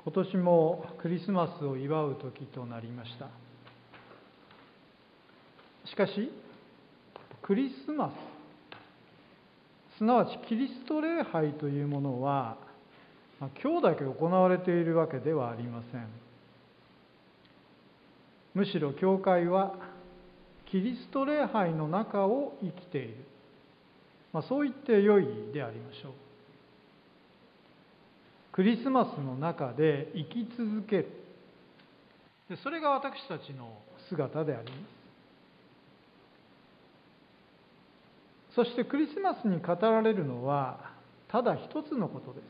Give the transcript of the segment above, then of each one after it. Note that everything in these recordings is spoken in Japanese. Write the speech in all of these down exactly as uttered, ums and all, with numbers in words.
今年もクリスマスを祝う時となりました。しかし、クリスマス、すなわちキリスト礼拝というものは、今日だけ行われているわけではありません。むしろ教会はキリスト礼拝の中を生きている、まあ、そう言ってよいでありましょう。クリスマスの中で生き続ける、それが私たちの姿であります。そしてクリスマスに語られるのはただ一つのことです。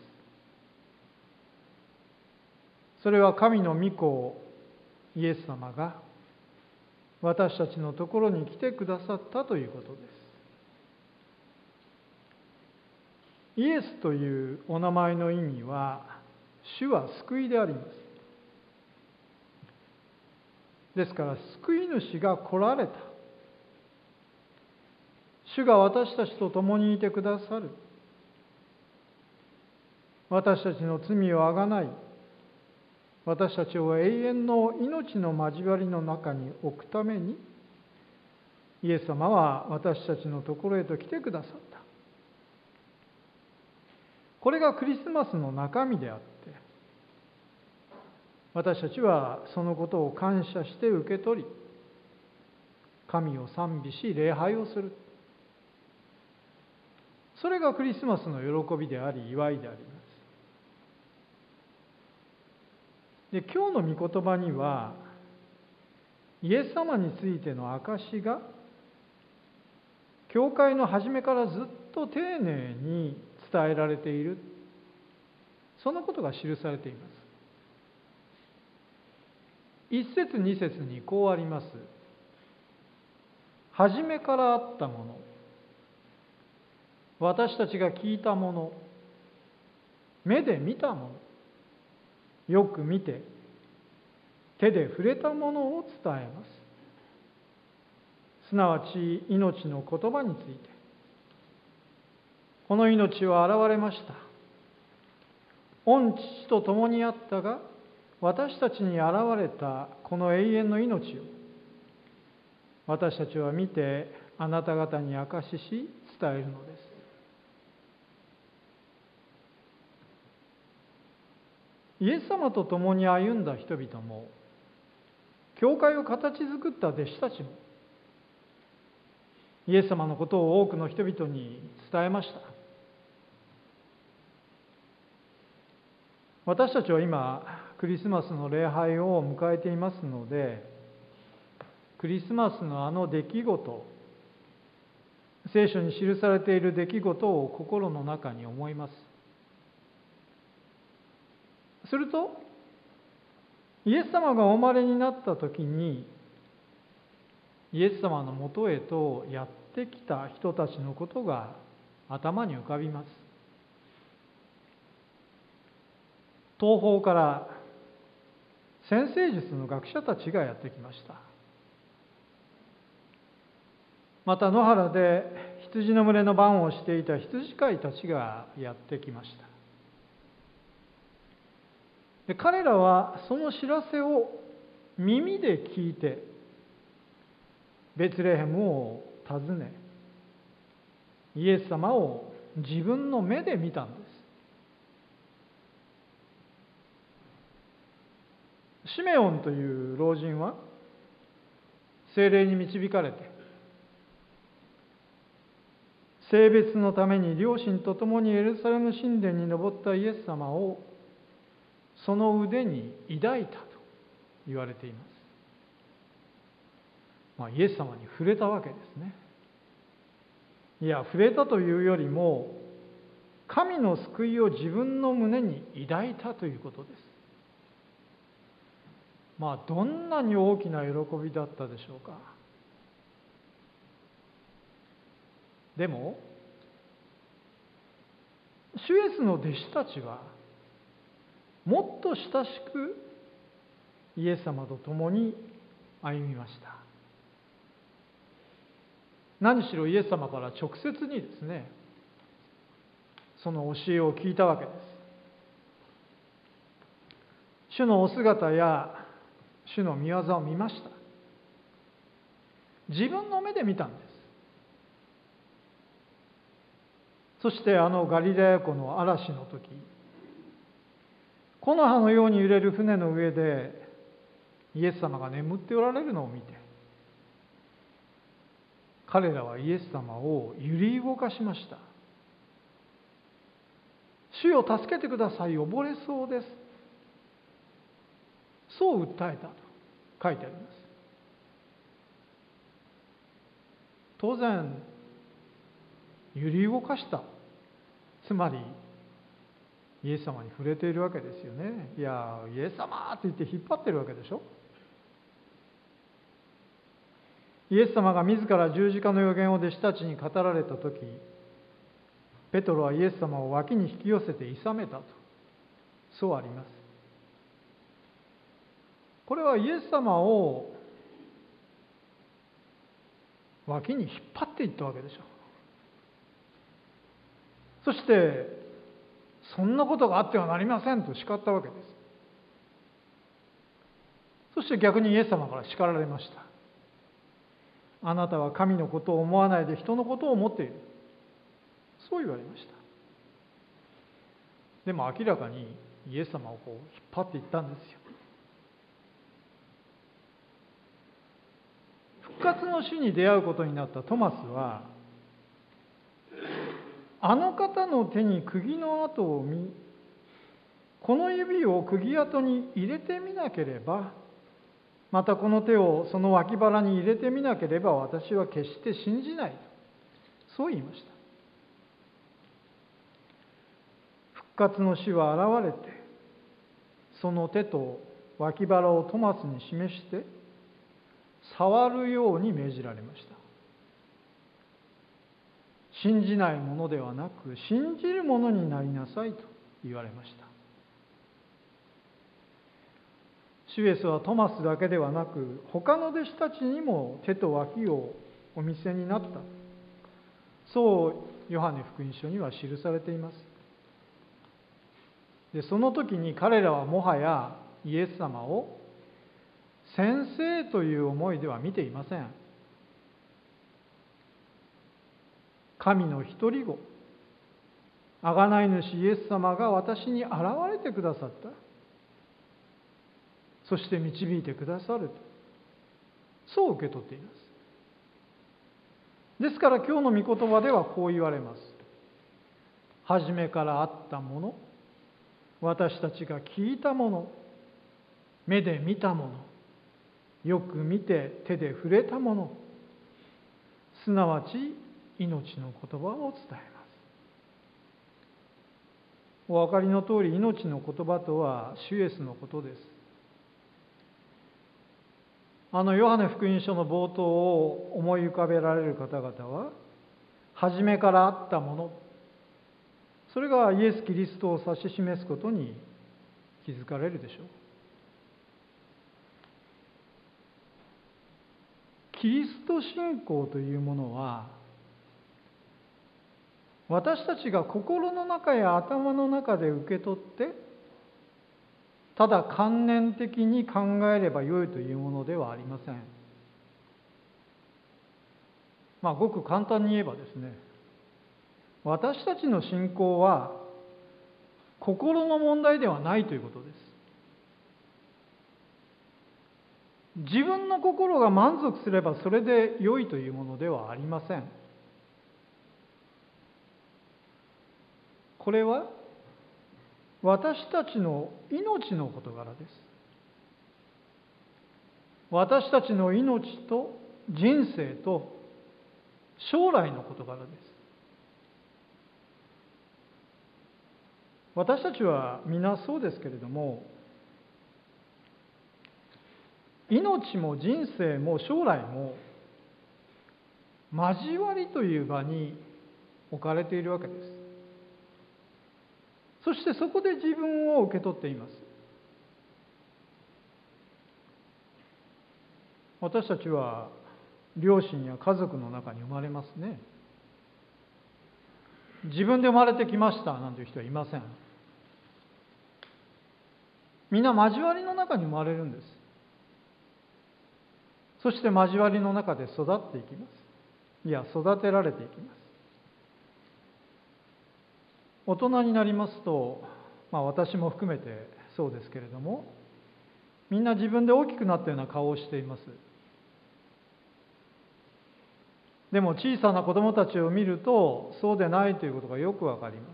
それは神の御子イエス様が私たちのところに来てくださったということです。イエスというお名前の意味は、主は救いであります。ですから、救い主が来られた。主が私たちと共にいてくださる。私たちの罪をあがない、私たちを永遠の命の交わりの中に置くために、イエス様は私たちのところへと来てくださった。これがクリスマスの中身であって、私たちはそのことを感謝して受け取り、神を賛美し礼拝をする。それがクリスマスの喜びであり、祝いであります。で、今日の御言葉には、イエス様についての証が、教会の初めからずっと丁寧に伝えられている、そのことが記されています。一節二節にこうあります。初めからあったもの、私たちが聞いたもの、目で見たもの、よく見て手で触れたものを伝えます。すなわち命の言葉について、この命は現れました。御父と共にあったが、私たちに現れたこの永遠の命を、私たちは見てあなた方に証しし伝えるのです。イエス様と共に歩んだ人々も、教会を形作った弟子たちも、イエス様のことを多くの人々に伝えました。私たちは今、クリスマスの礼拝を迎えていますので、クリスマスのあの出来事、聖書に記されている出来事を心の中に思います。すると、イエス様がお生まれになった時に、イエス様のもとへとやってきた人たちのことが頭に浮かびます。東方から占星術の学者たちがやってきました。また野原で羊の群れの番をしていた羊飼いたちがやってきました。で、彼らはその知らせを耳で聞いて、ベツレヘムを訪ね、イエス様を自分の目で見たんです。シメオンという老人は聖霊に導かれて、聖別のために両親と共にエルサレム神殿に登ったイエス様をその腕に抱いたと言われています。まあ、イエス様に触れたわけですね。いや、触れたというよりも、神の救いを自分の胸に抱いたということです。まあ、どんなに大きな喜びだったでしょうか。でも、主イエスの弟子たちは、もっと親しくイエス様と共に歩みました。何しろイエス様から直接にですね、その教えを聞いたわけです。 主のお姿や主の御業を見ました。自分の目で見たんです。そしてあのガリラヤ湖の嵐の時、木の葉のように揺れる船の上でイエス様が眠っておられるのを見て、彼らはイエス様を揺り動かしました。主よ助けてください、溺れそうです。そう訴えたと書いてあります。当然揺り動かした、つまりイエス様に触れているわけですよね。いやイエス様って言って引っ張ってるわけでしょ。イエス様が自ら十字架の予言を弟子たちに語られたとき、ペトロはイエス様を脇に引き寄せていさめたと、そうあります。これはイエス様を脇に引っ張っていったわけでしょ。そしてそんなことがあってはなりませんと叱ったわけです。そして逆にイエス様から叱られました。あなたは神のことを思わないで人のことを思っている、そう言われました。でも明らかにイエス様をこう引っ張っていったんですよ。復活の主に出会うことになったトマスは、あの方の手に釘の跡を見、この指を釘跡に入れてみなければ、またこの手をその脇腹に入れてみなければ私は決して信じないと、そう言いました。復活の主は現れて、その手と脇腹をトマスに示して触るように命じられました。信じないものではなく信じるものになりなさいと言われました。主イエスはトマスだけではなく他の弟子たちにも手と脇をお見せになった、そうヨハネ福音書には記されています。でその時に彼らはもはやイエス様を先生という思いでは見ていません。神の一人子、贖い主イエス様が私に現れてくださった、そして導いてくださると、そう受け取っています。ですから今日の御言葉ではこう言われます。初めからあったもの、私たちが聞いたもの、目で見たもの、よく見て手で触れたもの、すなわち命の言葉を伝えます。お分かりの通り、命の言葉とは主イエスのことです。あのヨハネ福音書の冒頭を思い浮かべられる方々は、初めからあったもの、それがイエス・キリストを指し示すことに気づかれるでしょう。キリスト信仰というものは、私たちが心の中や頭の中で受け取って、ただ観念的に考えればよいというものではありません。まあ、ごく簡単に言えばですね、私たちの信仰は心の問題ではないということです。自分の心が満足すればそれで良いというものではありません。これは私たちの命の事柄です。私たちの命と人生と将来の事柄です。私たちは皆そうですけれども、命も人生も将来も交わりという場に置かれているわけです。そしてそこで自分を受け取っています。私たちは両親や家族の中に生まれますね。自分で生まれてきましたなんていう人はいません。 みんな交わりの中に生まれるんです。そして交わりの中で育っていきます。いや、育てられていきます。大人になりますと、まあ私も含めてそうですけれども、みんな自分で大きくなったような顔をしています。でも小さな子供たちを見ると、そうでないということがよくわかります。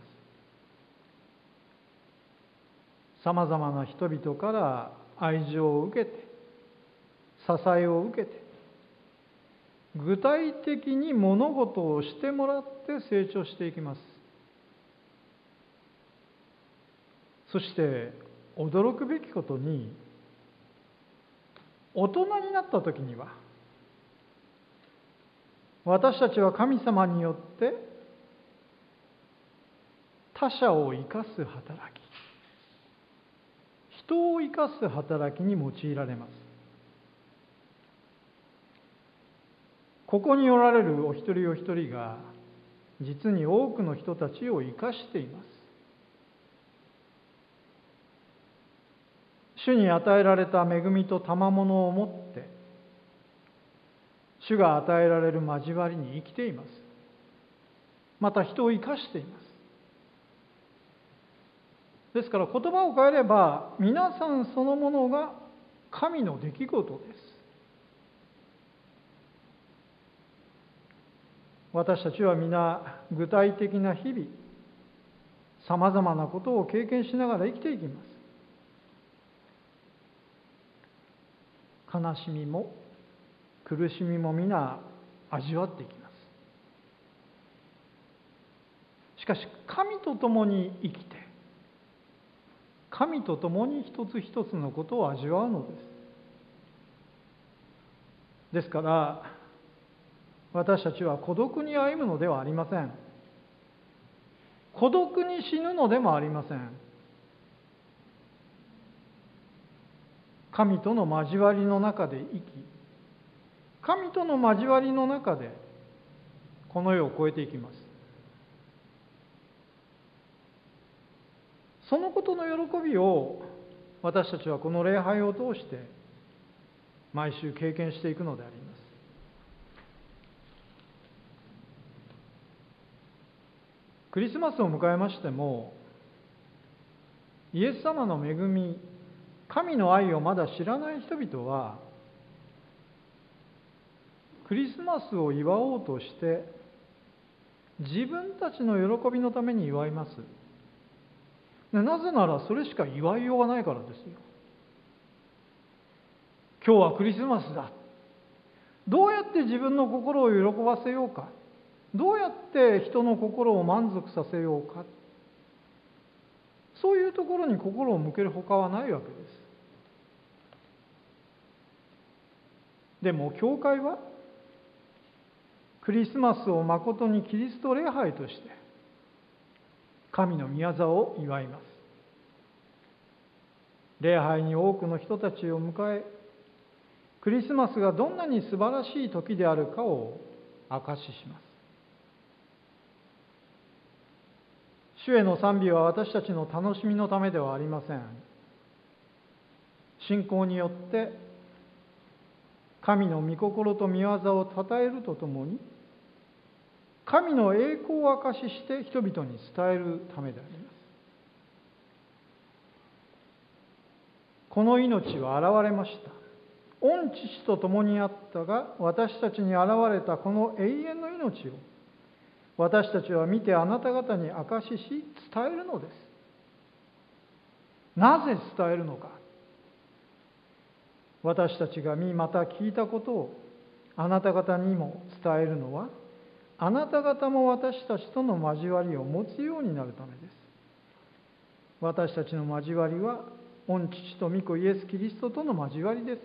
さまざまな人々から愛情を受けて、支えを受けて、具体的に物事をしてもらって成長していきます。そして驚くべきことに、大人になった時には、私たちは神様によって他者を生かす働き、人を生かす働きに用いられます。ここにおられるお一人お一人が実に多くの人たちを生かしています。主に与えられた恵みと賜物を持って主が与えられる交わりに生きています。また人を生かしています。ですから言葉を変えれば、皆さんそのものが神の出来事です。私たちは皆具体的な日々、さまざまなことを経験しながら生きていきます。悲しみも苦しみも皆味わっていきます。しかし神と共に生きて、神と共に一つ一つのことを味わうのです。ですから私たちは孤独に歩むのではありません。孤独に死ぬのでもありません。神との交わりの中で生き、神との交わりの中でこの世を越えていきます。そのことの喜びを私たちはこの礼拝を通して毎週経験していくのであります。クリスマスを迎えましても、イエス様の恵み、神の愛をまだ知らない人々は、クリスマスを祝おうとして、自分たちの喜びのために祝います。なぜならそれしか祝いようがないからですよ。今日はクリスマスだ。どうやって自分の心を喜ばせようか。どうやって人の心を満足させようか。そういうところに心を向けるほかはないわけです。でも教会はクリスマスをまことにキリスト礼拝として神の御業を祝います。礼拝に多くの人たちを迎え、クリスマスがどんなに素晴らしい時であるかを証しします。主への賛美は私たちの楽しみのためではありません。信仰によって神の御心と御業をたたえるとともに、神の栄光を証しして人々に伝えるためであります。この命は現れました。御父と共にあったが、私たちに現れたこの永遠の命を私たちは見てあなた方に証しし伝えるのです。なぜ伝えるのか。私たちが見また聞いたことをあなた方にも伝えるのは、あなた方も私たちとの交わりを持つようになるためです。私たちの交わりは御父と御子イエス・キリストとの交わりです。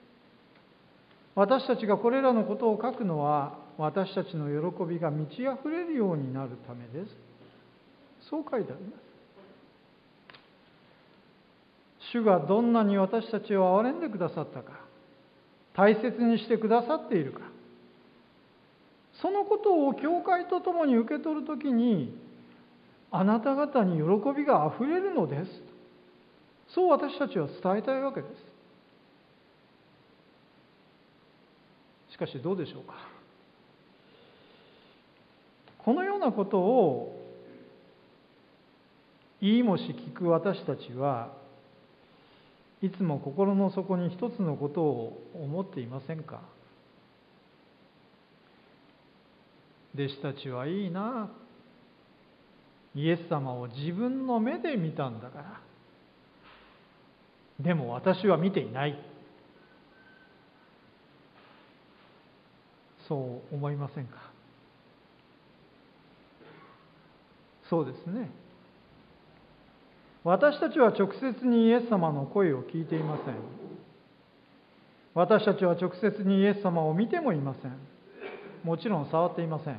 私たちがこれらのことを書くのは、私たちの喜びが満ち溢れるようになるためです。そう書いてあります。主がどんなに私たちを憐れんでくださったか、大切にしてくださっているか、そのことを教会とともに受け取るときに、あなた方に喜びがあふれるのです。 そう私たちは伝えたいわけです。しかしどうでしょうか。このようなことを言いもし聞く私たちはいつも心の底に一つのことを思っていませんか。弟子たちはいいな、イエス様を自分の目で見たんだから。でも私は見ていない。そう思いませんか。そうですね。私たちは直接にイエス様の声を聞いていません。私たちは直接にイエス様を見てもいません。もちろん触っていません。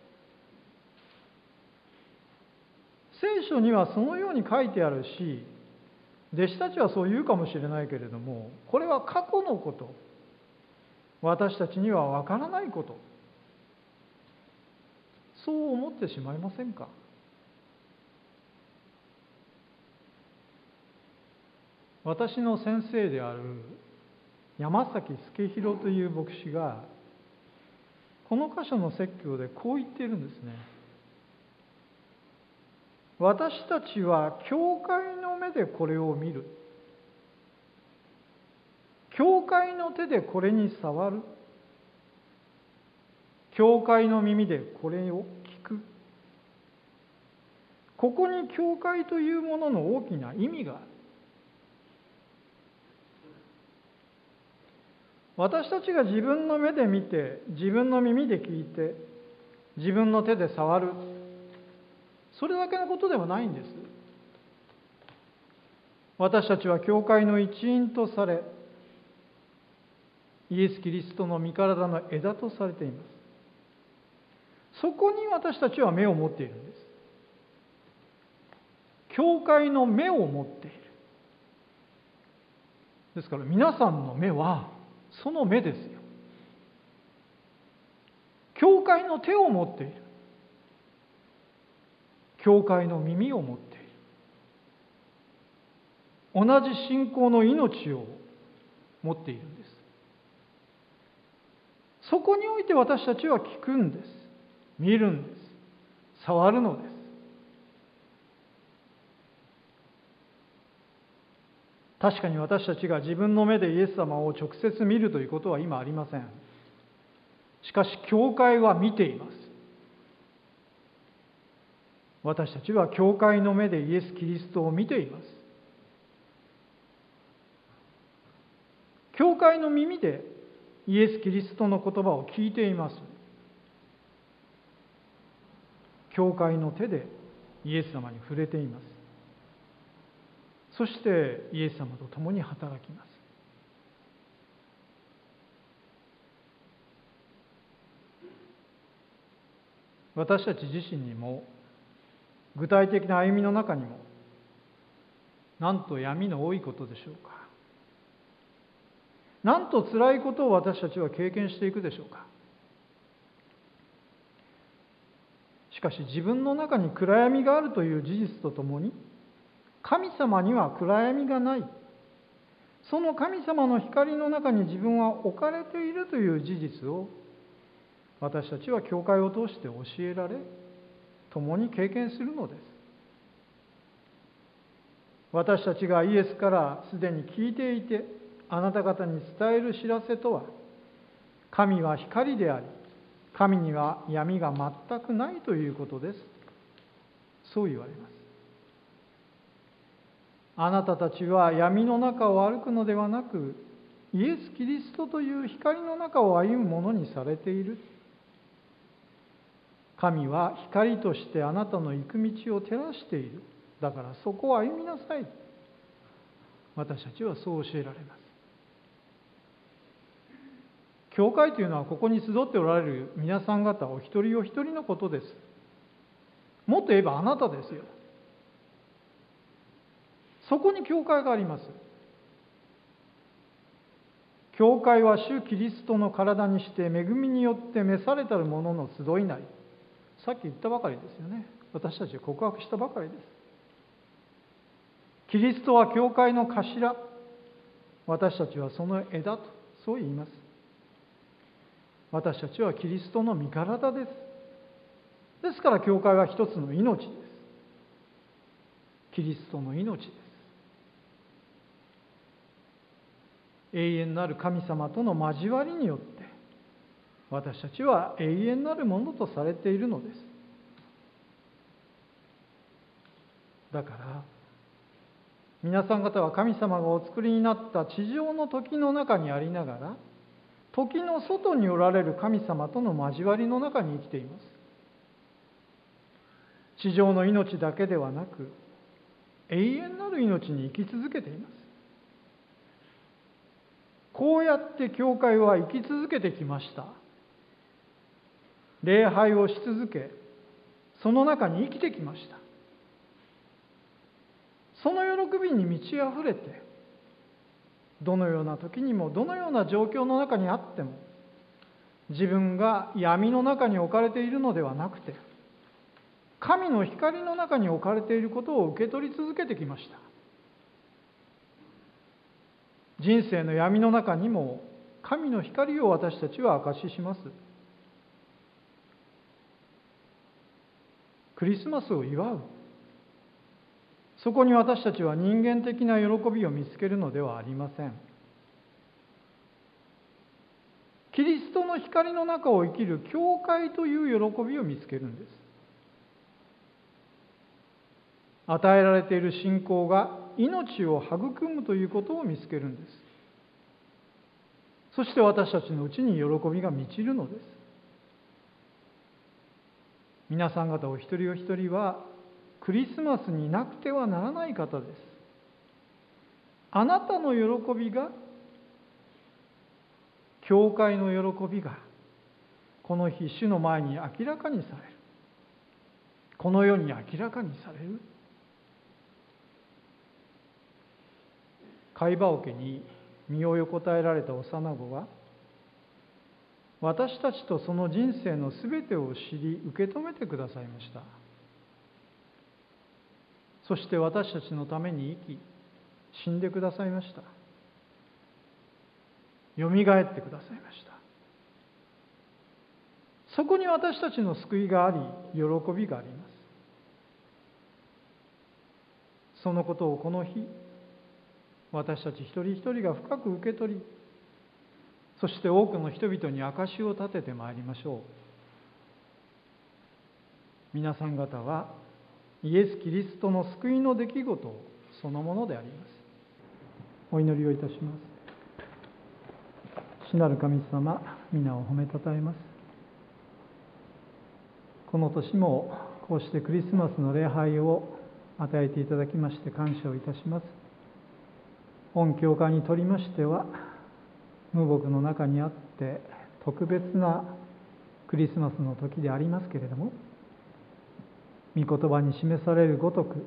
聖書にはそのように書いてあるし、弟子たちはそう言うかもしれないけれども、これは過去のこと、私たちには分からないこと、そう思ってしまいませんか。私の先生である山崎助弘という牧師がこの箇所の説教でこう言っているんですね。私たちは教会の目でこれを見る。教会の手でこれに触る。教会の耳でこれを聞く。ここに教会というものの大きな意味がある。私たちが自分の目で見て、自分の耳で聞いて、自分の手で触る、それだけのことではないんです。私たちは教会の一員とされ、イエス・キリストの御体の枝とされています。そこに私たちは目を持っているんです。教会の目を持っている。ですから皆さんの目はその目ですよ。教会の手を持っている。教会の耳を持っている。同じ信仰の命を持っているんです。そこにおいて私たちは聞くんです。見るんです。触るのです。確かに私たちが自分の目でイエス様を直接見るということは今ありません。しかし教会は見ています。私たちは教会の目でイエス・キリストを見ています。教会の耳でイエス・キリストの言葉を聞いています。教会の手でイエス様に触れています。そしてイエス様と共に働きます。私たち自身にも具体的な歩みの中にもなんと闇の多いことでしょうか。なんと辛いことを私たちは経験していくでしょうか。しかし自分の中に暗闇があるという事実とともに、神様には暗闇がない。その神様の光の中に自分は置かれているという事実を私たちは教会を通して教えられ、共に経験するのです。私たちがイエスからすでに聞いていて、あなた方に伝える知らせとは、神は光であり、神には闇が全くないということです。そう言われます。あなたたちは闇の中を歩くのではなく、イエス・キリストという光の中を歩むものにされている。神は光としてあなたの行く道を照らしている。だからそこを歩みなさい。私たちはそう教えられます。教会というのはここに集っておられる皆さん方お一人お一人のことです。もっと言えばあなたですよ。そこに教会があります。教会は主キリストの体にして恵みによって召されたる者の集いなり。さっき言ったばかりですよね。私たちは告白したばかりです。 キリストは教会の頭、私たちはその枝と、そう言います。私たちはキリストの身体です。ですから教会は一つの命です。キリストの命です。永遠なる神様との交わりによって私たちは永遠なるものとされているのです。だから皆さん方は神様がお作りになった地上の時の中にありながら、時の外におられる神様との交わりの中に生きています。地上の命だけではなく、永遠なる命に生き続けています。こうやって教会は生き続けてきました。礼拝をし続け、その中に生きてきました。その喜びに満ち溢れて、どのような時にもどのような状況の中にあっても、自分が闇の中に置かれているのではなくて、神の光の中に置かれていることを受け取り続けてきました。人生の闇の中にも神の光を私たちは証しします。クリスマスを祝う。そこに私たちは人間的な喜びを見つけるのではありません。キリストの光の中を生きる教会という喜びを見つけるんです。与えられている信仰が命を育むということを見つけるんです。そして私たちのうちに喜びが満ちるのです。皆さん方お一人お一人はクリスマスになくてはならない方です。あなたの喜びが、教会の喜びが、この日主の前に明らかにされる。この世に明らかにされる。貝羽桶に身を横たえられた幼子は、私たちとその人生のすべてを知り受け止めてくださいました。そして私たちのために生き、死んでくださいました。よみがえってくださいました。そこに私たちの救いがあり、喜びがあります。そのことをこの日、私たち一人一人が深く受け取り、そして多くの人々に証しを立ててまいりましょう。皆さん方はイエス・キリストの救いの出来事そのものであります。お祈りをいたします。主なる神様、皆を褒めたたえます。この年もこうしてクリスマスの礼拝を与えていただきまして感謝をいたします。御教会にとりましては、無牧の中にあって特別なクリスマスの時でありますけれども、御言葉に示されるごとく、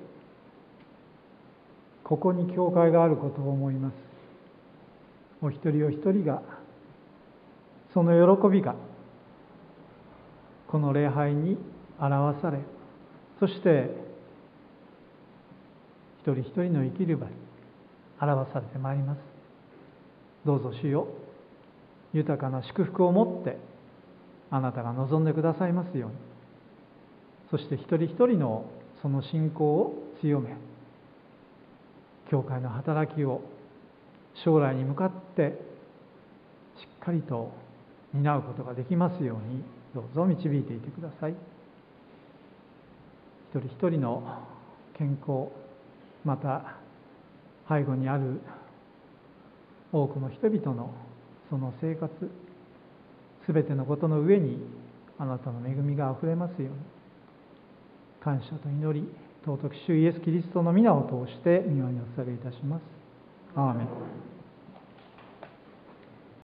ここに教会があることを思います。お一人お一人が、その喜びがこの礼拝に表され、そして一人一人の生きる場に表されてまいります。どうぞ主よ、豊かな祝福を持ってあなたが望んでくださいますように、そして一人一人のその信仰を強め、教会の働きを将来に向かってしっかりと担うことができますように、どうぞ導いていてください。一人一人の健康、また背後にある多くの人々のその生活、すべてのことの上にあなたの恵みがあふれますように、感謝と祈り、尊き主イエス・キリストの皆を通して御前にお捧げいたします。アーメン。